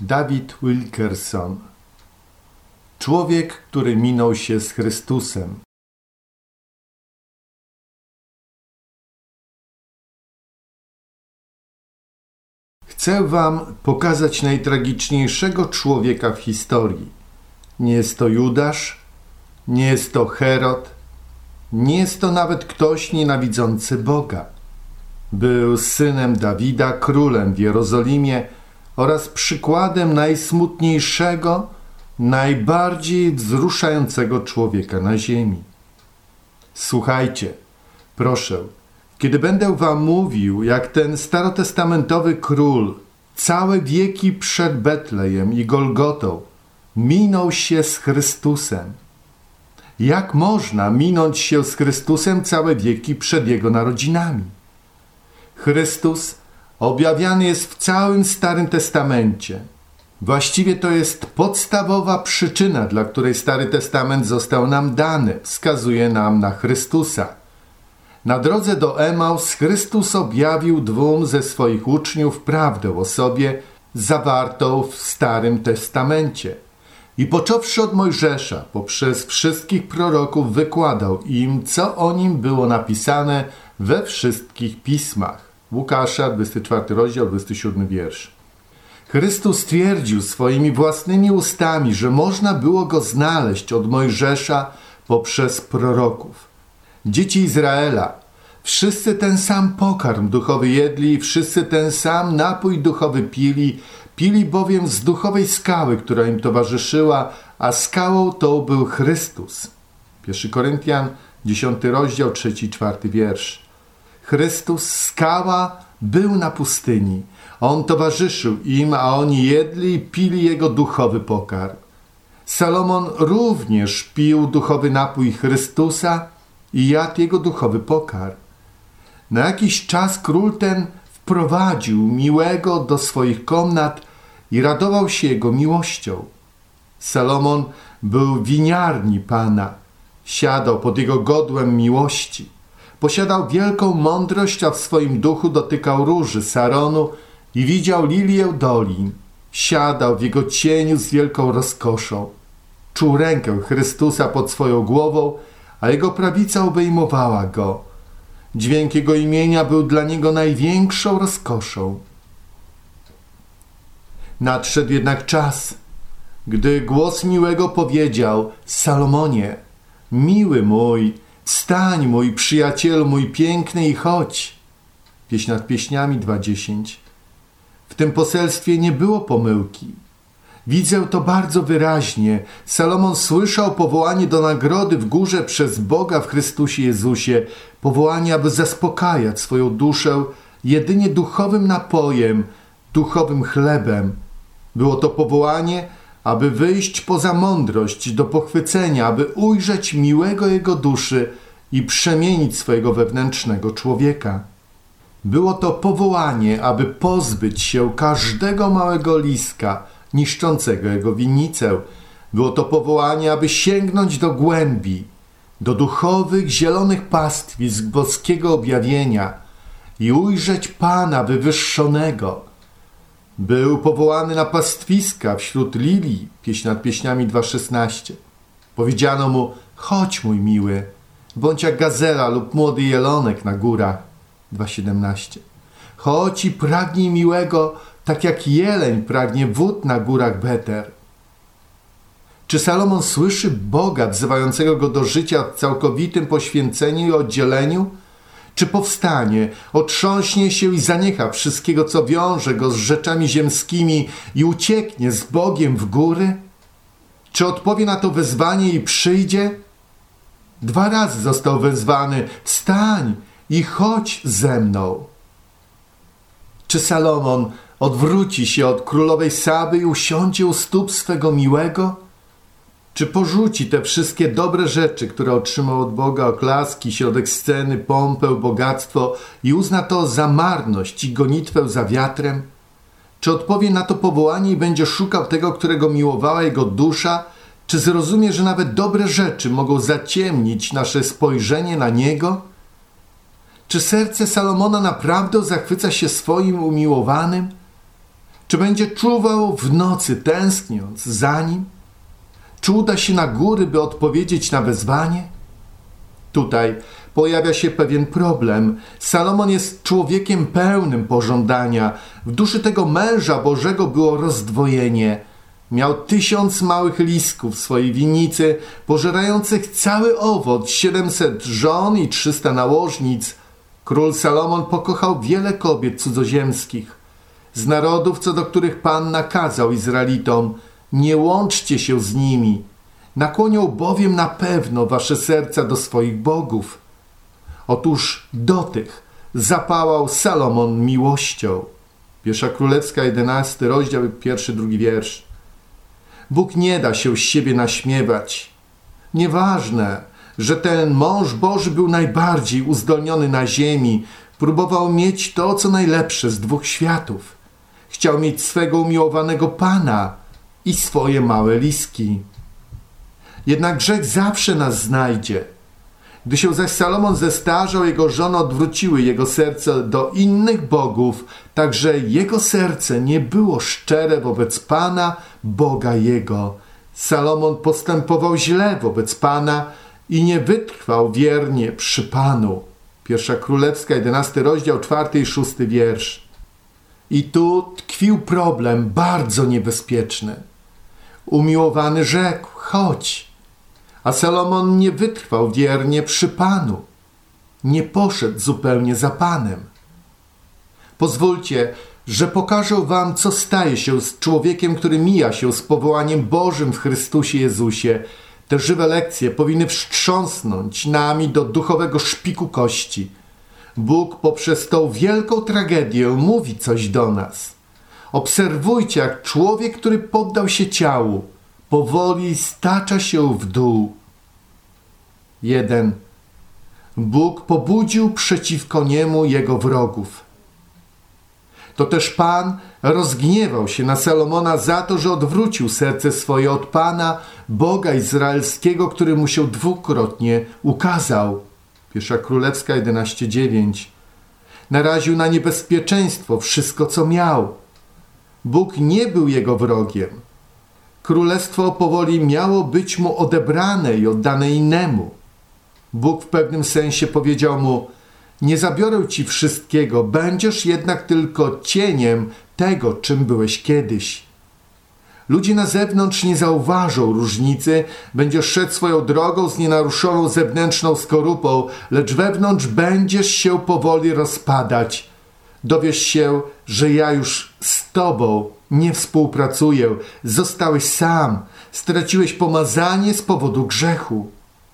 David Wilkerson. Człowiek, który minął się z Chrystusem. Chcę wam pokazać najtragiczniejszego człowieka w historii. Nie jest to Judasz, nie jest to Herod, nie jest to nawet ktoś nienawidzący Boga. Był synem Dawida, królem w Jerozolimie oraz przykładem najsmutniejszego, najbardziej wzruszającego człowieka na ziemi. Słuchajcie, proszę, kiedy będę wam mówił, jak ten starotestamentowy król całe wieki przed Betlejem i Golgotą minął się z Chrystusem. Jak można minąć się z Chrystusem całe wieki przed Jego narodzinami? Chrystus objawiany jest w całym Starym Testamencie. Właściwie to jest podstawowa przyczyna, dla której Stary Testament został nam dany. Wskazuje nam na Chrystusa. Na drodze do Emaus Chrystus objawił dwóm ze swoich uczniów prawdę o sobie zawartą w Starym Testamencie. I począwszy od Mojżesza, poprzez wszystkich proroków wykładał im, co o nim było napisane we wszystkich pismach. Łukasza, 24 rozdział, 27 wiersz. Chrystus stwierdził swoimi własnymi ustami, że można było Go znaleźć od Mojżesza poprzez proroków. Dzieci Izraela, wszyscy ten sam pokarm duchowy jedli i wszyscy ten sam napój duchowy pili bowiem z duchowej skały, która im towarzyszyła, a skałą tą był Chrystus. 1 Koryntian, 10 rozdział, 3-4 wiersz. Chrystus, skała, był na pustyni. On towarzyszył im, a oni jedli i pili Jego duchowy pokarm. Salomon również pił duchowy napój Chrystusa i jadł Jego duchowy pokarm. Na jakiś czas król ten wprowadził miłego do swoich komnat i radował się Jego miłością. Salomon był w winiarni Pana, siadał pod Jego godłem miłości. Posiadał wielką mądrość, a w swoim duchu dotykał róży Saronu i widział lilię dolin. Siadał w jego cieniu z wielką rozkoszą. Czuł rękę Chrystusa pod swoją głową, a Jego prawica obejmowała Go. Dźwięk Jego imienia był dla niego największą rozkoszą. Nadszedł jednak czas, gdy głos miłego powiedział: Salomonie, miły mój, wstań mój przyjacielu, mój piękny i chodź. Pieśń nad pieśniami 2:10. W tym poselstwie nie było pomyłki. Widzę to bardzo wyraźnie. Salomon słyszał powołanie do nagrody w górze przez Boga w Chrystusie Jezusie. Powołanie, aby zaspokajać swoją duszę jedynie duchowym napojem, duchowym chlebem. Było to powołanie, aby wyjść poza mądrość do pochwycenia, aby ujrzeć miłego Jego duszy i przemienić swojego wewnętrznego człowieka. Było to powołanie, aby pozbyć się każdego małego listka niszczącego jego winnicę. Było to powołanie, aby sięgnąć do głębi, do duchowych, zielonych pastwisk boskiego objawienia i ujrzeć Pana wywyższonego. Był powołany na pastwiska wśród lilii, pieśń nad pieśniami 2:16. Powiedziano mu: chodź mój miły, bądź jak gazela lub młody jelonek na górach, 2:17. Chodź i pragnij miłego, tak jak jeleń pragnie wód na górach Beter. Czy Salomon słyszy Boga wzywającego go do życia w całkowitym poświęceniu i oddzieleniu? Czy powstanie, otrząśnie się i zaniecha wszystkiego, co wiąże go z rzeczami ziemskimi i ucieknie z Bogiem w góry? Czy odpowie na to wezwanie i przyjdzie? 2 razy został wezwany: wstań i chodź ze mną. Czy Salomon odwróci się od królowej Saby i usiądzie u stóp swego miłego? Czy porzuci te wszystkie dobre rzeczy, które otrzymał od Boga, oklaski, środek sceny, pompę, bogactwo i uzna to za marność i gonitwę za wiatrem? Czy odpowie na to powołanie i będzie szukał tego, którego miłowała jego dusza? Czy zrozumie, że nawet dobre rzeczy mogą zaciemnić nasze spojrzenie na Niego? Czy serce Salomona naprawdę zachwyca się swoim umiłowanym? Czy będzie czuwał w nocy, tęskniąc za nim? Czy uda się na góry, by odpowiedzieć na wezwanie? Tutaj pojawia się pewien problem. Salomon jest człowiekiem pełnym pożądania. W duszy tego męża Bożego było rozdwojenie. Miał 1000 małych lisków w swojej winnicy, pożerających cały owoc, 700 żon i 300 nałożnic. Król Salomon pokochał wiele kobiet cudzoziemskich, z narodów, co do których Pan nakazał Izraelitom: nie łączcie się z nimi, nakłonią bowiem na pewno wasze serca do swoich bogów. Otóż do tych zapałał Salomon miłością. Pierwsza Królewska, 11 rozdział, 1-2 wiersz. Bóg nie da się z siebie naśmiewać. Nieważne, że ten mąż Boży był najbardziej uzdolniony na ziemi, próbował mieć to, co najlepsze z 2 światów. Chciał mieć swego umiłowanego Pana i swoje małe liski. Jednak grzech zawsze nas znajdzie. Gdy się zaś Salomon zestarzał, jego żony odwróciły jego serce do innych bogów, tak że jego serce nie było szczere wobec Pana, Boga jego. Salomon postępował źle wobec Pana i nie wytrwał wiernie przy Panu. Pierwsza Królewska, 11 rozdział, 4 i 6 wiersz. I tu tkwił problem bardzo niebezpieczny. Umiłowany rzekł: chodź. A Salomon nie wytrwał wiernie przy Panu. Nie poszedł zupełnie za Panem. Pozwólcie, że pokażę wam, co staje się z człowiekiem, który mija się z powołaniem Bożym w Chrystusie Jezusie. Te żywe lekcje powinny wstrząsnąć nami do duchowego szpiku kości. Bóg poprzez tą wielką tragedię mówi coś do nas. Obserwujcie, jak człowiek, który poddał się ciału, powoli stacza się w dół. 1. Bóg pobudził przeciwko niemu jego wrogów. To też Pan rozgniewał się na Salomona za to, że odwrócił serce swoje od Pana, Boga Izraelskiego, który mu się 2-krotnie ukazał. Pierwsza Królewska, 11:9. Naraził na niebezpieczeństwo wszystko, co miał. Bóg nie był jego wrogiem. Królestwo powoli miało być mu odebrane i oddane innemu. Bóg w pewnym sensie powiedział mu: nie zabiorę ci wszystkiego, będziesz jednak tylko cieniem tego, czym byłeś kiedyś. Ludzie na zewnątrz nie zauważą różnicy, będziesz szedł swoją drogą z nienaruszoną zewnętrzną skorupą, lecz wewnątrz będziesz się powoli rozpadać. Dowiesz się, że ja już z tobą nie współpracuję, zostałeś sam, straciłeś pomazanie z powodu grzechu.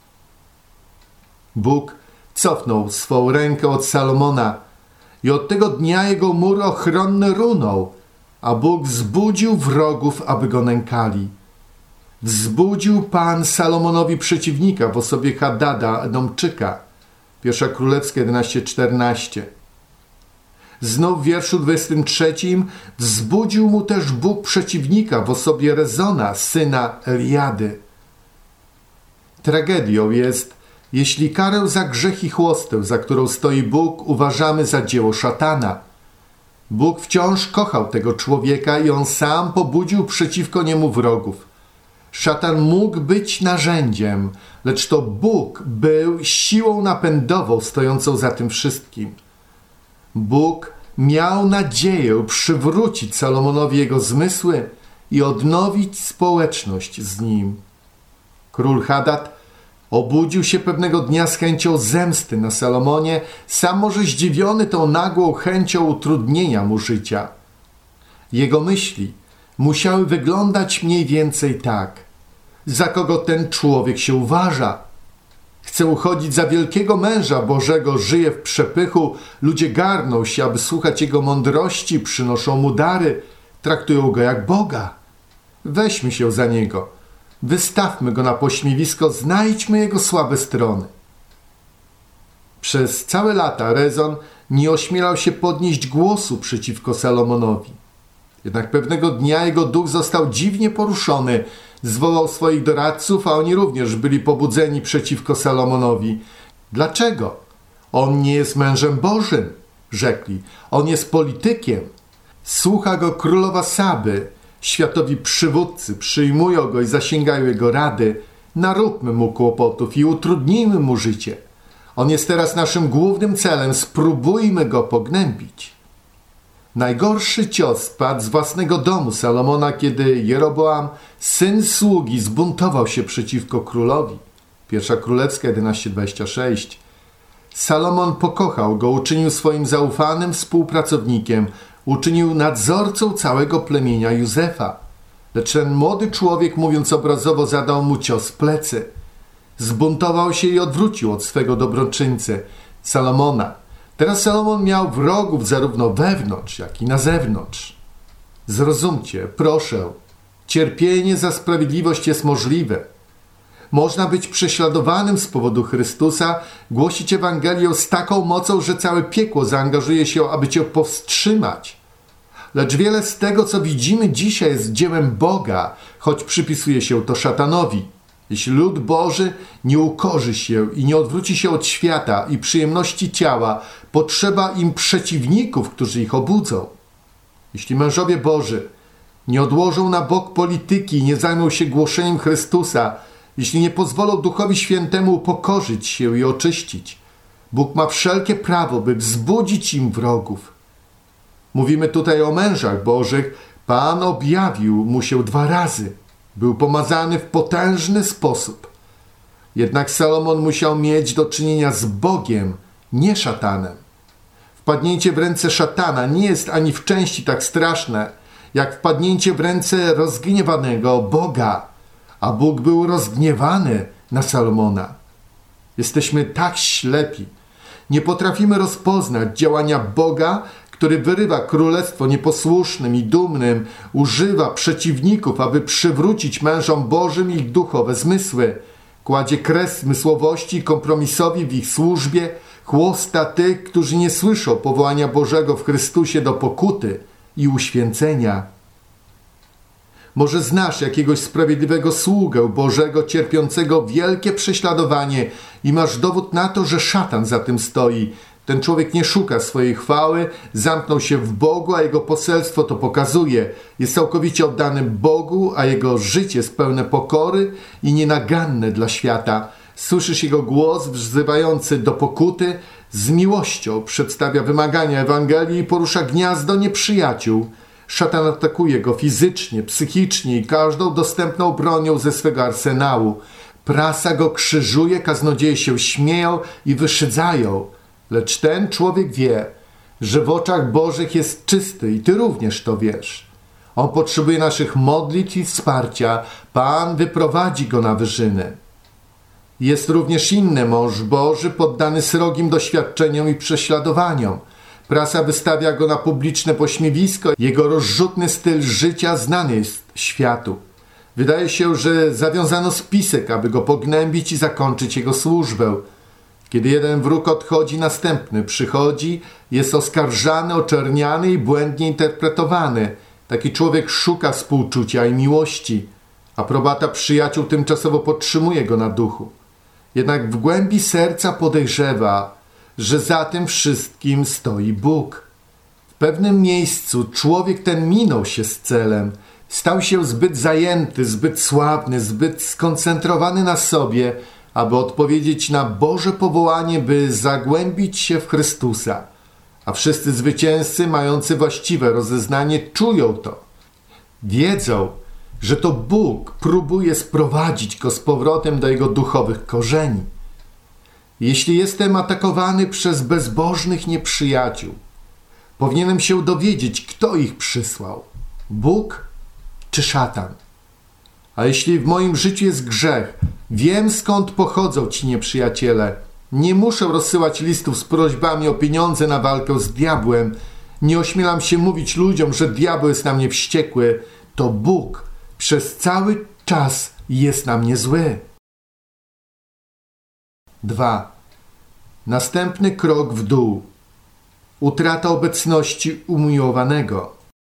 Bóg cofnął swą rękę od Salomona i od tego dnia jego mur ochronny runął, a Bóg wzbudził wrogów, aby go nękali. Wzbudził Pan Salomonowi przeciwnika w osobie Hadada, Edomczyka. Pierwsza Królewska, 11:14. Znów w wierszu 23 wzbudził mu też Bóg przeciwnika w osobie Rezona, syna Eliady. Tragedią jest, jeśli karę za grzech i chłostę, za którą stoi Bóg, uważamy za dzieło szatana. Bóg wciąż kochał tego człowieka i on sam pobudził przeciwko niemu wrogów. Szatan mógł być narzędziem, lecz to Bóg był siłą napędową stojącą za tym wszystkim. Bóg miał nadzieję przywrócić Salomonowi jego zmysły i odnowić społeczność z nim. Król Hadad obudził się pewnego dnia z chęcią zemsty na Salomonie, sam może zdziwiony tą nagłą chęcią utrudnienia mu życia. Jego myśli musiały wyglądać mniej więcej tak: za kogo ten człowiek się uważa? Chce uchodzić za wielkiego męża Bożego, żyje w przepychu, ludzie garną się, aby słuchać jego mądrości, przynoszą mu dary, traktują go jak Boga. Weźmy się za niego, wystawmy go na pośmiewisko, znajdźmy jego słabe strony. Przez całe lata Rezon nie ośmielał się podnieść głosu przeciwko Salomonowi. Jednak pewnego dnia jego duch został dziwnie poruszony, zwołał swoich doradców, a oni również byli pobudzeni przeciwko Salomonowi. Dlaczego? On nie jest mężem Bożym, rzekli. On jest politykiem. Słucha go królowa Saby. Światowi przywódcy przyjmują go i zasięgają jego rady. Naróbmy mu kłopotów i utrudnijmy mu życie. On jest teraz naszym głównym celem. Spróbujmy go pognębić. Najgorszy cios spadł z własnego domu Salomona, kiedy Jeroboam, syn sługi, zbuntował się przeciwko królowi. 1 Królewska 11:26. Salomon pokochał go, uczynił swoim zaufanym współpracownikiem, uczynił nadzorcą całego plemienia Józefa. Lecz ten młody człowiek, mówiąc obrazowo, zadał mu cios w plecy. Zbuntował się i odwrócił od swego dobroczyńcy, Salomona. Teraz Salomon miał wrogów zarówno wewnątrz, jak i na zewnątrz. Zrozumcie, proszę, cierpienie za sprawiedliwość jest możliwe. Można być prześladowanym z powodu Chrystusa, głosić Ewangelię z taką mocą, że całe piekło zaangażuje się, aby cię powstrzymać. Lecz wiele z tego, co widzimy dzisiaj, jest dziełem Boga, choć przypisuje się to szatanowi. Jeśli lud Boży nie ukorzy się i nie odwróci się od świata i przyjemności ciała, potrzeba im przeciwników, którzy ich obudzą. Jeśli mężowie Boży nie odłożą na bok polityki i nie zajmą się głoszeniem Chrystusa, jeśli nie pozwolą Duchowi Świętemu upokorzyć się i oczyścić, Bóg ma wszelkie prawo, by wzbudzić im wrogów. Mówimy tutaj o mężach Bożych. Pan objawił mu się 2 razy. Był pomazany w potężny sposób. Jednak Salomon musiał mieć do czynienia z Bogiem, nie szatanem. Wpadnięcie w ręce szatana nie jest ani w części tak straszne, jak wpadnięcie w ręce rozgniewanego Boga. A Bóg był rozgniewany na Salomona. Jesteśmy tak ślepi. Nie potrafimy rozpoznać działania Boga, który wyrywa królestwo nieposłusznym i dumnym, używa przeciwników, aby przywrócić mężom Bożym ich duchowe zmysły. Kładzie kres zmysłowości i kompromisowi w ich służbie, chłosta tych, którzy nie słyszą powołania Bożego w Chrystusie do pokuty i uświęcenia. Może znasz jakiegoś sprawiedliwego sługę Bożego, cierpiącego wielkie prześladowanie i masz dowód na to, że szatan za tym stoi. Ten człowiek nie szuka swojej chwały, zamknął się w Bogu, a jego poselstwo to pokazuje. Jest całkowicie oddany Bogu, a jego życie jest pełne pokory i nienaganne dla świata. Słyszysz jego głos wzywający do pokuty, z miłością przedstawia wymagania Ewangelii i porusza gniazdo nieprzyjaciół. Szatan atakuje go fizycznie, psychicznie i każdą dostępną bronią ze swego arsenału. Prasa go krzyżuje, kaznodzieje się śmieją i wyszydzają. Lecz ten człowiek wie, że w oczach Bożych jest czysty i ty również to wiesz. On potrzebuje naszych modlitw i wsparcia. Pan wyprowadzi go na wyżyny. Jest również inny mąż Boży, poddany srogim doświadczeniom i prześladowaniom. Prasa wystawia go na publiczne pośmiewisko. Jego rozrzutny styl życia znany jest światu. Wydaje się, że zawiązano spisek, aby go pognębić i zakończyć jego służbę. Kiedy jeden wróg odchodzi, następny przychodzi, jest oskarżany, oczerniany i błędnie interpretowany. Taki człowiek szuka współczucia i miłości. Aprobata przyjaciół tymczasowo podtrzymuje go na duchu. Jednak w głębi serca podejrzewa, że za tym wszystkim stoi Bóg. W pewnym miejscu człowiek ten minął się z celem. Stał się zbyt zajęty, zbyt sławny, zbyt skoncentrowany na sobie, aby odpowiedzieć na Boże powołanie, by zagłębić się w Chrystusa. A wszyscy zwycięzcy mający właściwe rozeznanie czują to. Wiedzą, że to Bóg próbuje sprowadzić go z powrotem do jego duchowych korzeni. Jeśli jestem atakowany przez bezbożnych nieprzyjaciół, powinienem się dowiedzieć, kto ich przysłał. Bóg czy szatan? A jeśli w moim życiu jest grzech, wiem, skąd pochodzą ci nieprzyjaciele. Nie muszę rozsyłać listów z prośbami o pieniądze na walkę z diabłem. Nie ośmielam się mówić ludziom, że diabeł jest na mnie wściekły. To Bóg przez cały czas jest na mnie zły. 2. Następny krok w dół. Utrata obecności umiłowanego.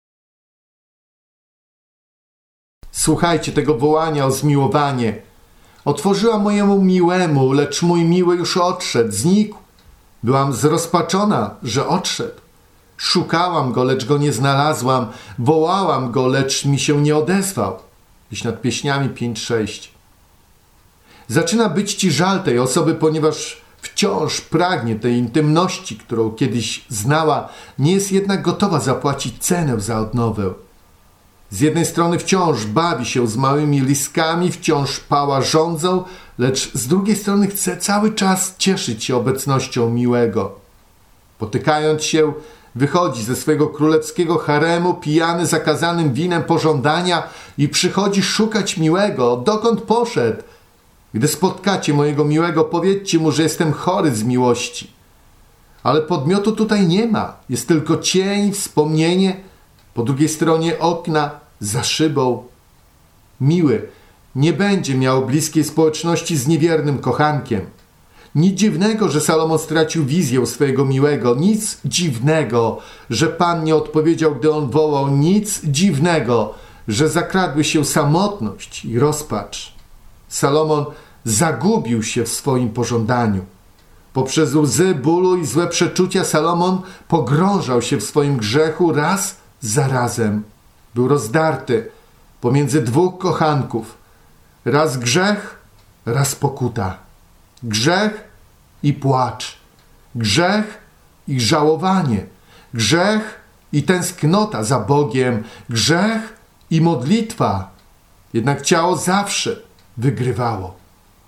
Słuchajcie tego wołania o zmiłowanie. Otworzyłam mojemu miłemu, lecz mój miły już odszedł, znikł. Byłam zrozpaczona, że odszedł. Szukałam go, lecz go nie znalazłam. Wołałam go, lecz mi się nie odezwał. Gdzieś nad pieśniami 5-6. Zaczyna być ci żal tej osoby, ponieważ wciąż pragnie tej intymności, którą kiedyś znała, nie jest jednak gotowa zapłacić cenę za odnowę. Z jednej strony wciąż bawi się z małymi liskami, wciąż pała żądzą, lecz z drugiej strony chce cały czas cieszyć się obecnością miłego. Potykając się, wychodzi ze swojego królewskiego haremu, pijany zakazanym winem pożądania i przychodzi szukać miłego. Dokąd poszedł? Gdy spotkacie mojego miłego, powiedzcie mu, że jestem chory z miłości. Ale podmiotu tutaj nie ma. Jest tylko cień, wspomnienie. Po drugiej stronie okna, za szybą. Miły nie będzie miał bliskiej społeczności z niewiernym kochankiem. Nic dziwnego, że Salomon stracił wizję swojego miłego. Nic dziwnego, że Pan nie odpowiedział, gdy on wołał. Nic dziwnego, że zakradły się samotność i rozpacz. Salomon zagubił się w swoim pożądaniu. Poprzez łzy bólu i złe przeczucia Salomon pogrążał się w swoim grzechu raz za razem. Był rozdarty pomiędzy dwóch kochanków. Raz grzech, raz pokuta. Grzech i płacz. Grzech i żałowanie. Grzech i tęsknota za Bogiem. Grzech i modlitwa. Jednak ciało zawsze wygrywało.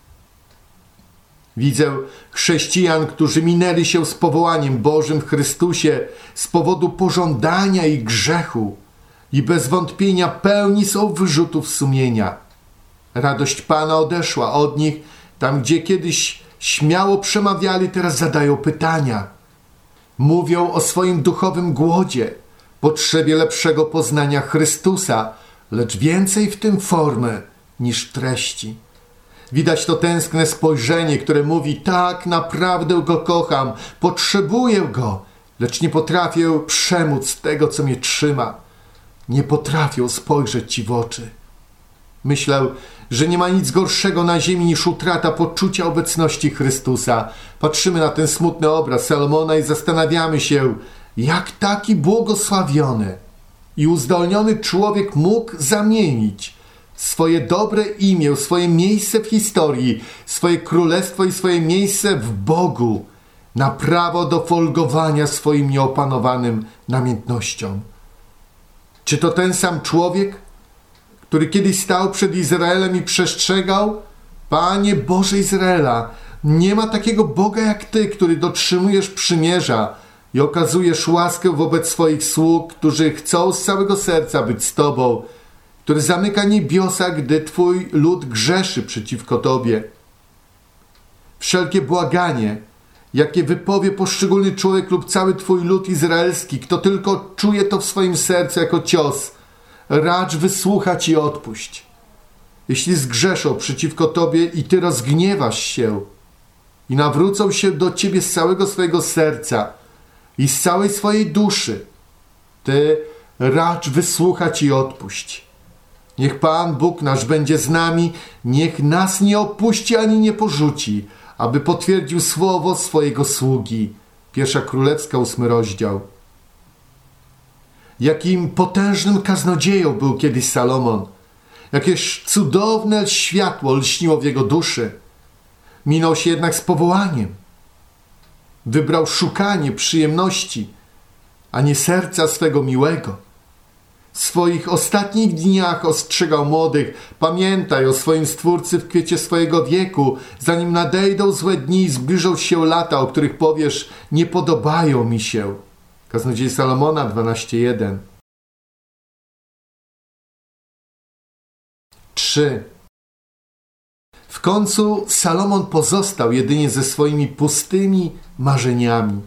Widzę chrześcijan, którzy minęli się z powołaniem Bożym w Chrystusie z powodu pożądania i grzechu i bez wątpienia pełni są wyrzutów sumienia. Radość Pana odeszła od nich, tam gdzie kiedyś śmiało przemawiali, teraz zadają pytania. Mówią o swoim duchowym głodzie, potrzebie lepszego poznania Chrystusa, lecz więcej w tym formy niż treści. Widać to tęskne spojrzenie, które mówi: tak, naprawdę go kocham, potrzebuję go, lecz nie potrafię przemóc tego, co mnie trzyma. Nie potrafię spojrzeć ci w oczy. Myślę, że nie ma nic gorszego na ziemi niż utrata poczucia obecności Chrystusa. Patrzymy na ten smutny obraz Salomona i zastanawiamy się, jak taki błogosławiony i uzdolniony człowiek mógł zamienić swoje dobre imię, swoje miejsce w historii, swoje królestwo i swoje miejsce w Bogu na prawo do folgowania swoim nieopanowanym namiętnością. Czy to ten sam człowiek, który kiedyś stał przed Izraelem i przestrzegał: Panie Boże Izraela, nie ma takiego Boga jak Ty, który dotrzymujesz przymierza i okazujesz łaskę wobec swoich sług, którzy chcą z całego serca być z Tobą, który zamyka niebiosa, gdy Twój lud grzeszy przeciwko Tobie. Wszelkie błaganie, jakie wypowie poszczególny człowiek lub cały Twój lud izraelski, kto tylko czuje to w swoim sercu jako cios, racz wysłuchać i odpuść. Jeśli zgrzeszą przeciwko Tobie i Ty rozgniewasz się i nawrócą się do Ciebie z całego swojego serca i z całej swojej duszy, Ty racz wysłuchać i odpuść. Niech Pan Bóg nasz będzie z nami, niech nas nie opuści ani nie porzuci, aby potwierdził słowo swojego sługi. 1 Królewska, 8 rozdział. Jakim potężnym kaznodzieją był kiedyś Salomon. Jakież cudowne światło lśniło w jego duszy. Minął się jednak z powołaniem. Wybrał szukanie przyjemności, a nie serca swego miłego. W swoich ostatnich dniach ostrzegał młodych: pamiętaj o swoim Stwórcy w kwiecie swojego wieku, zanim nadejdą złe dni i zbliżą się lata, o których powiesz: nie podobają mi się. Kaznodziej Salomona 12:1. 3. W końcu Salomon pozostał jedynie ze swoimi pustymi marzeniami.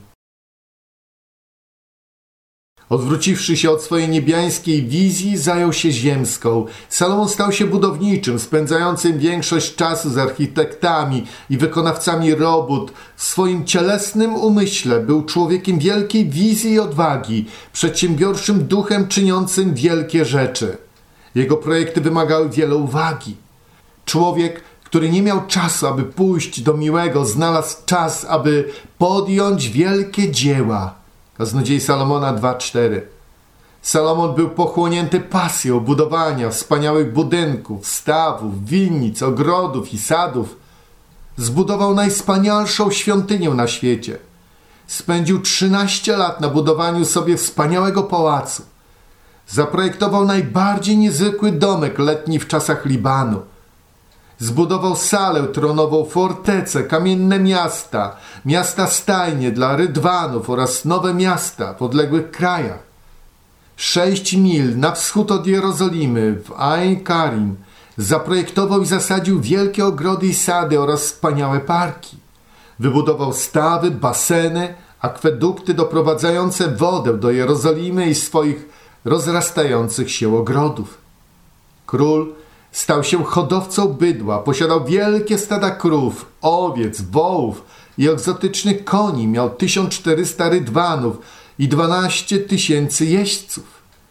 Odwróciwszy się od swojej niebiańskiej wizji, zajął się ziemską. Salomon stał się budowniczym, spędzającym większość czasu z architektami i wykonawcami robót. W swoim cielesnym umyśle był człowiekiem wielkiej wizji i odwagi, przedsiębiorczym duchem czyniącym wielkie rzeczy. Jego projekty wymagały wiele uwagi. Człowiek, który nie miał czasu, aby pójść do miłego, znalazł czas, aby podjąć wielkie dzieła. Kaznodziei Salomona 2:4. Salomon był pochłonięty pasją budowania wspaniałych budynków, stawów, winnic, ogrodów i sadów. Zbudował najwspanialszą świątynię na świecie. Spędził 13 lat na budowaniu sobie wspaniałego pałacu. Zaprojektował najbardziej niezwykły domek letni w czasach Libanu. Zbudował salę tronową, fortecę, kamienne miasta, miasta stajnie dla rydwanów oraz nowe miasta w odległych krajach. 6 mil na wschód od Jerozolimy, w Ain Karim, zaprojektował i zasadził wielkie ogrody i sady oraz wspaniałe parki. Wybudował stawy, baseny, akwedukty doprowadzające wodę do Jerozolimy i swoich rozrastających się ogrodów. Król stał się hodowcą bydła, posiadał wielkie stada krów, owiec, wołów i egzotycznych koni, miał 1400 rydwanów i 12 000 jeźdźców.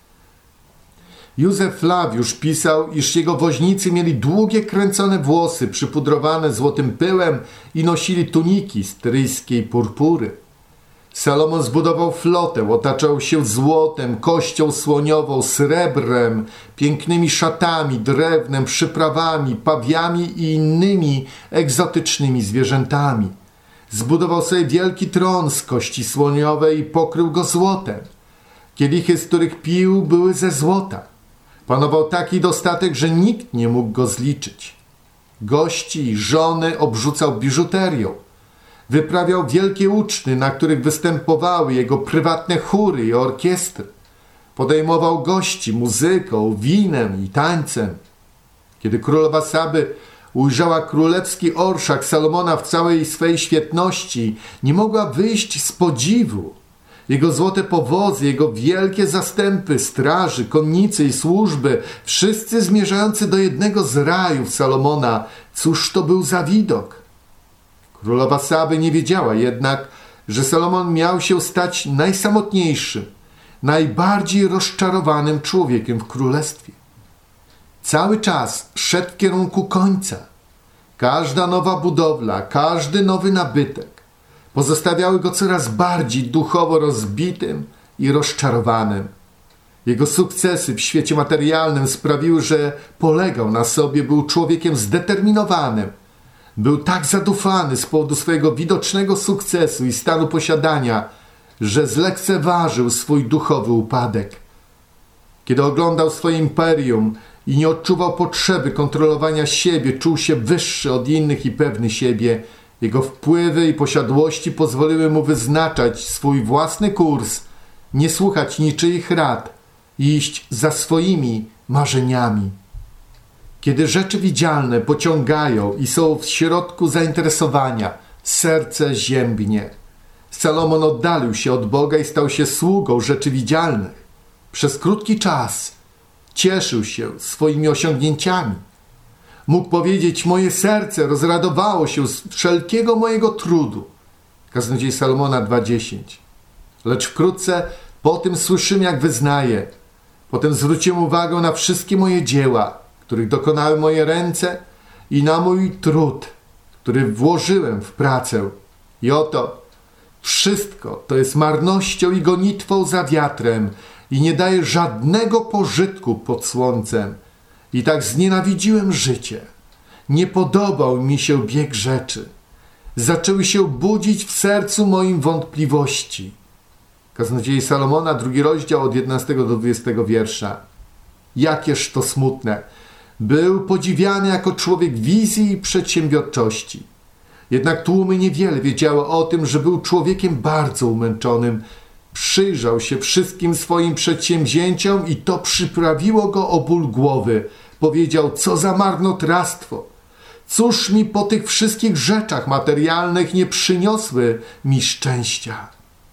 Józef Flawiusz pisał, iż jego woźnicy mieli długie, kręcone włosy przypudrowane złotym pyłem i nosili tuniki z tyryjskiej purpury. Salomon zbudował flotę, otaczał się złotem, kością słoniową, srebrem, pięknymi szatami, drewnem, przyprawami, pawiami i innymi egzotycznymi zwierzętami. Zbudował sobie wielki tron z kości słoniowej i pokrył go złotem. Kielichy, z których pił, były ze złota. Panował taki dostatek, że nikt nie mógł go zliczyć. Gości i żony obrzucał biżuterią. Wyprawiał wielkie uczty, na których występowały jego prywatne chóry i orkiestry. Podejmował gości muzyką, winem i tańcem. Kiedy królowa Saby ujrzała królewski orszak Salomona w całej swej świetności, nie mogła wyjść z podziwu. Jego złote powozy, jego wielkie zastępy, straży, konnicy i służby, wszyscy zmierzający do jednego z rajów Salomona. Cóż to był za widok? Królowa Saby nie wiedziała jednak, że Salomon miał się stać najsamotniejszym, najbardziej rozczarowanym człowiekiem w królestwie. Cały czas szedł w kierunku końca. Każda nowa budowla, każdy nowy nabytek pozostawiały go coraz bardziej duchowo rozbitym i rozczarowanym. Jego sukcesy w świecie materialnym sprawiły, że polegał na sobie, był człowiekiem zdeterminowanym. Był tak zadufany z powodu swojego widocznego sukcesu i stanu posiadania, że zlekceważył swój duchowy upadek. Kiedy oglądał swoje imperium i nie odczuwał potrzeby kontrolowania siebie, czuł się wyższy od innych i pewny siebie. Jego wpływy i posiadłości pozwoliły mu wyznaczać swój własny kurs, nie słuchać niczyich rad i iść za swoimi marzeniami. Kiedy rzeczy widzialne pociągają i są w środku zainteresowania, serce ziębnie. Salomon oddalił się od Boga i stał się sługą rzeczy widzialnych. Przez krótki czas cieszył się swoimi osiągnięciami. Mógł powiedzieć: moje serce rozradowało się z wszelkiego mojego trudu. Kaznodziei Salomona 2:10. Lecz wkrótce po tym słyszymy, jak wyznaje: potem zwróciłem uwagę na wszystkie moje dzieła, których dokonały moje ręce, i na mój trud, który włożyłem w pracę. I oto wszystko to jest marnością i gonitwą za wiatrem i nie daje żadnego pożytku pod słońcem. I tak znienawidziłem życie. Nie podobał mi się bieg rzeczy. Zaczęły się budzić w sercu moim wątpliwości. Kaznodziei Salomona, 2 rozdział od 11 do 20 wiersza. Jakież to smutne. Był podziwiany jako człowiek wizji i przedsiębiorczości. Jednak tłumy niewiele wiedziały o tym, że był człowiekiem bardzo umęczonym. Przyjrzał się wszystkim swoim przedsięwzięciom i to przyprawiło go o ból głowy. Powiedział: co za marnotrawstwo! Cóż mi po tych wszystkich rzeczach materialnych nie przyniosły mi szczęścia?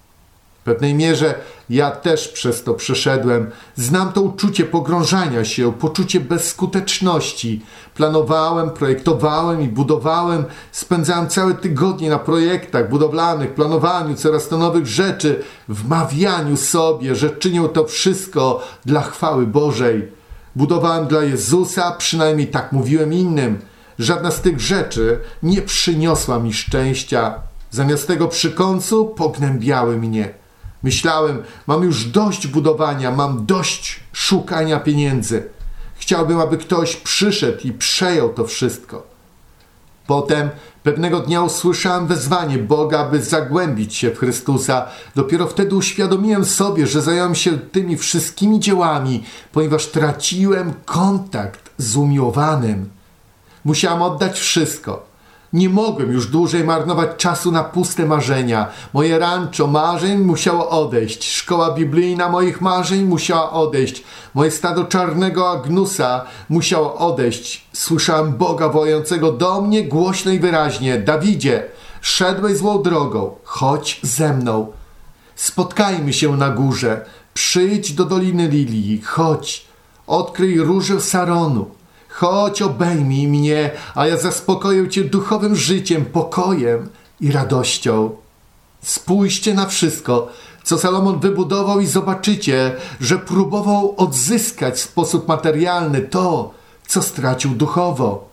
W pewnej mierze ja też przez to przeszedłem. Znam to uczucie pogrążania się, poczucie bezskuteczności. Planowałem, projektowałem i budowałem. Spędzałem całe tygodnie na projektach budowlanych, planowaniu coraz to nowych rzeczy, wmawianiu sobie, że czynię to wszystko dla chwały Bożej. Budowałem dla Jezusa, przynajmniej tak mówiłem innym. Żadna z tych rzeczy nie przyniosła mi szczęścia. Zamiast tego przy końcu pognębiały mnie. Myślałem, mam już dość budowania, mam dość szukania pieniędzy. Chciałbym, aby ktoś przyszedł i przejął to wszystko. Potem pewnego dnia usłyszałem wezwanie Boga, by zagłębić się w Chrystusa. Dopiero wtedy uświadomiłem sobie, że zająłem się tymi wszystkimi dziełami, ponieważ traciłem kontakt z umiłowanym. Musiałem oddać wszystko. Nie mogłem już dłużej marnować czasu na puste marzenia. Moje rancho marzeń musiało odejść. Szkoła biblijna moich marzeń musiała odejść. Moje stado czarnego Agnusa musiało odejść. Słyszałem Boga wołającego do mnie głośno i wyraźnie: Dawidzie, szedłeś złą drogą, chodź ze mną. Spotkajmy się na górze. Przyjdź do Doliny Lilii. Chodź, odkryj różę Saronu. Chodź, obejmij mnie, a ja zaspokoję cię duchowym życiem, pokojem i radością. Spójrzcie na wszystko, co Salomon wybudował i zobaczycie, że próbował odzyskać w sposób materialny to, co stracił duchowo.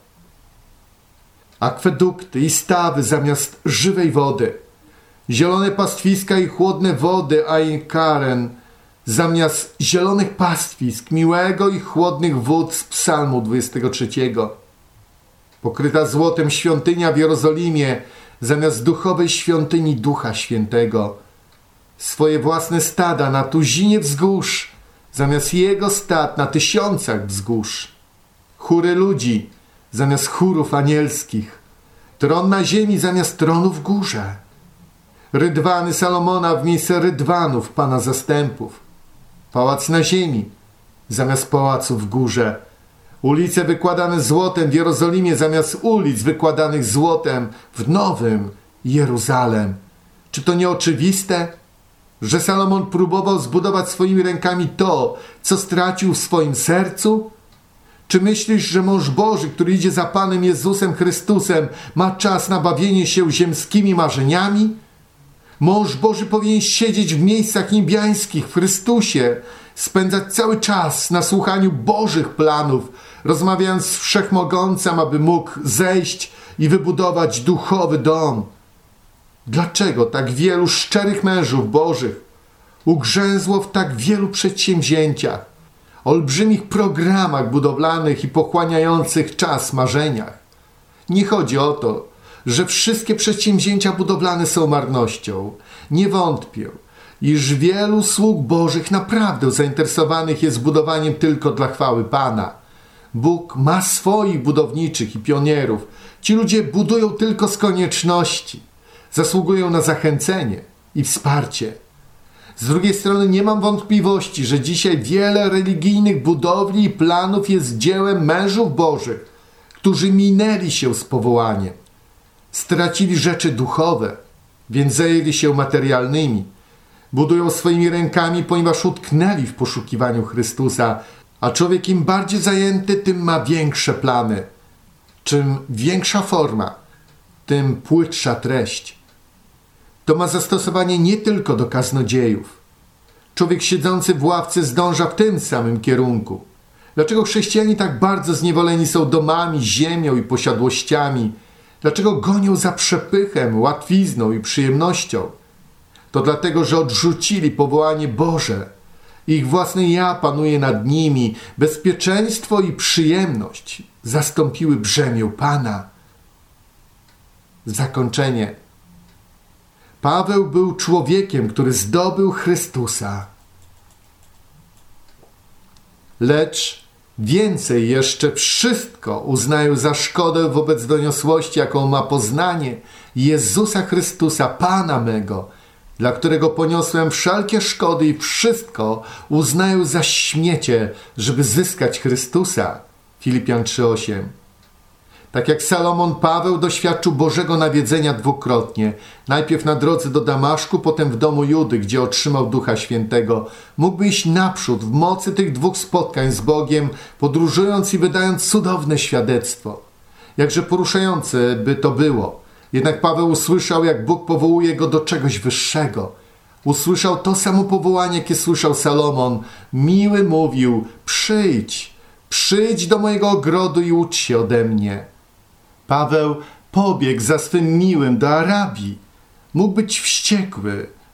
Akwedukty i stawy zamiast żywej wody, zielone pastwiska i chłodne wody Ain Karen zamiast zielonych pastwisk, miłego i chłodnych wód z Psalmu 23. Pokryta złotem świątynia w Jerozolimie zamiast duchowej świątyni Ducha Świętego. Swoje własne stada na tuzinie wzgórz zamiast jego stad na tysiącach wzgórz. Chóry ludzi zamiast chórów anielskich. Tron na ziemi zamiast tronu w górze. Rydwany Salomona w miejsce rydwanów Pana zastępów. Pałac na ziemi zamiast pałacu w górze. Ulice wykładane złotem w Jerozolimie zamiast ulic wykładanych złotem w Nowym Jeruzalem. Czy to nie oczywiste, że Salomon próbował zbudować swoimi rękami to, co stracił w swoim sercu? Czy myślisz, że mąż Boży, który idzie za Panem Jezusem Chrystusem, ma czas na bawienie się ziemskimi marzeniami? Mąż Boży powinien siedzieć w miejscach niebiańskich w Chrystusie, spędzać cały czas na słuchaniu Bożych planów, rozmawiając z Wszechmogącym, aby mógł zejść i wybudować duchowy dom. Dlaczego tak wielu szczerych mężów Bożych ugrzęzło w tak wielu przedsięwzięciach, olbrzymich programach budowlanych i pochłaniających czas marzeniach? Nie chodzi o to, że wszystkie przedsięwzięcia budowlane są marnością. Nie wątpię, iż wielu sług Bożych naprawdę zainteresowanych jest budowaniem tylko dla chwały Pana. Bóg ma swoich budowniczych i pionierów. Ci ludzie budują tylko z konieczności. Zasługują na zachęcenie i wsparcie. Z drugiej strony nie mam wątpliwości, że dzisiaj wiele religijnych budowli i planów jest dziełem mężów Bożych, którzy minęli się z powołaniem. Stracili rzeczy duchowe, więc zajęli się materialnymi. Budują swoimi rękami, ponieważ utknęli w poszukiwaniu Chrystusa, a człowiek im bardziej zajęty, tym ma większe plany. Czym większa forma, tym płytsza treść. To ma zastosowanie nie tylko do kaznodziejów. Człowiek siedzący w ławce zdąża w tym samym kierunku. Dlaczego chrześcijanie tak bardzo zniewoleni są domami, ziemią i posiadłościami? Dlaczego gonią za przepychem, łatwizną i przyjemnością? To dlatego, że odrzucili powołanie Boże. Ich własne ja panuje nad nimi. Bezpieczeństwo i przyjemność zastąpiły brzemię Pana. Zakończenie. Paweł był człowiekiem, który zdobył Chrystusa. Lecz więcej jeszcze wszystko uznaję za szkodę wobec doniosłości, jaką ma poznanie Jezusa Chrystusa, Pana mego, dla którego poniosłem wszelkie szkody i wszystko uznaję za śmiecie, żeby zyskać Chrystusa. Filipian 3:8. Tak jak Salomon, Paweł doświadczył Bożego nawiedzenia dwukrotnie. Najpierw na drodze do Damaszku, potem w domu Judy, gdzie otrzymał Ducha Świętego. Mógłby iść naprzód w mocy tych dwóch spotkań z Bogiem, podróżując i wydając cudowne świadectwo. Jakże poruszające by to było. Jednak Paweł usłyszał, jak Bóg powołuje go do czegoś wyższego. Usłyszał to samo powołanie, jakie słyszał Salomon. Miły mówił: przyjdź do mojego ogrodu i ucz się ode mnie. Paweł pobiegł za swym miłym do Arabii. Mógł być wściekły,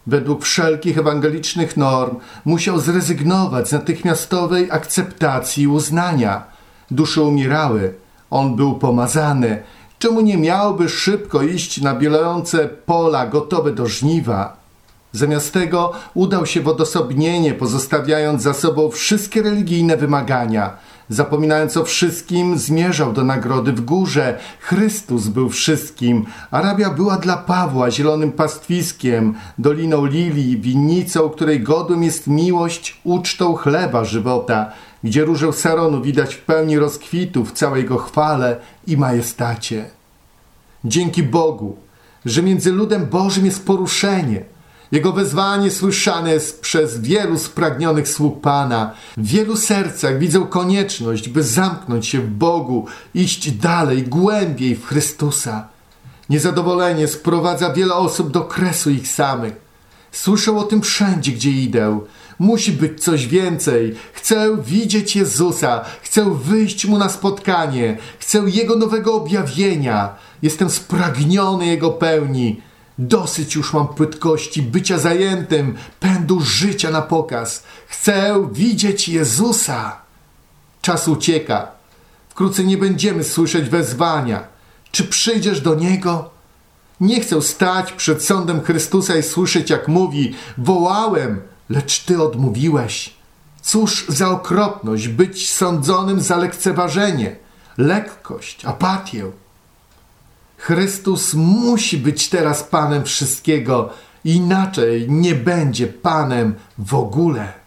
według wszelkich ewangelicznych norm musiał zrezygnować z natychmiastowej akceptacji i uznania. Dusze umierały, on był pomazany. Czemu nie miałby szybko iść na bielące pola gotowe do żniwa? Zamiast tego udał się w odosobnienie, pozostawiając za sobą wszystkie religijne wymagania. Zapominając o wszystkim, zmierzał do nagrody w górze. Chrystus był wszystkim. Arabia była dla Pawła zielonym pastwiskiem, doliną lilii, winnicą, której godłem jest miłość, ucztą chleba żywota, gdzie różę Saronu widać w pełni rozkwitu w całej jego chwale i majestacie. Dzięki Bogu, że między ludem Bożym jest poruszenie. Jego wezwanie słyszane jest przez wielu spragnionych sług Pana. W wielu sercach widzą konieczność, by zamknąć się w Bogu, iść dalej, głębiej w Chrystusa. Niezadowolenie sprowadza wiele osób do kresu ich samych. Słyszę o tym wszędzie, gdzie idę. Musi być coś więcej. Chcę widzieć Jezusa. Chcę wyjść Mu na spotkanie. Chcę Jego nowego objawienia. Jestem spragniony Jego pełni. Dosyć już mam płytkości, bycia zajętym, pędu życia na pokaz. Chcę widzieć Jezusa. Czas ucieka. Wkrótce nie będziemy słyszeć wezwania. Czy przyjdziesz do Niego? Nie chcę stać przed sądem Chrystusa i słyszeć, jak mówi: wołałem, lecz Ty odmówiłeś. Cóż za okropność być sądzonym za lekceważenie, lekkość, apatię. Chrystus musi być teraz Panem wszystkiego, inaczej nie będzie Panem w ogóle.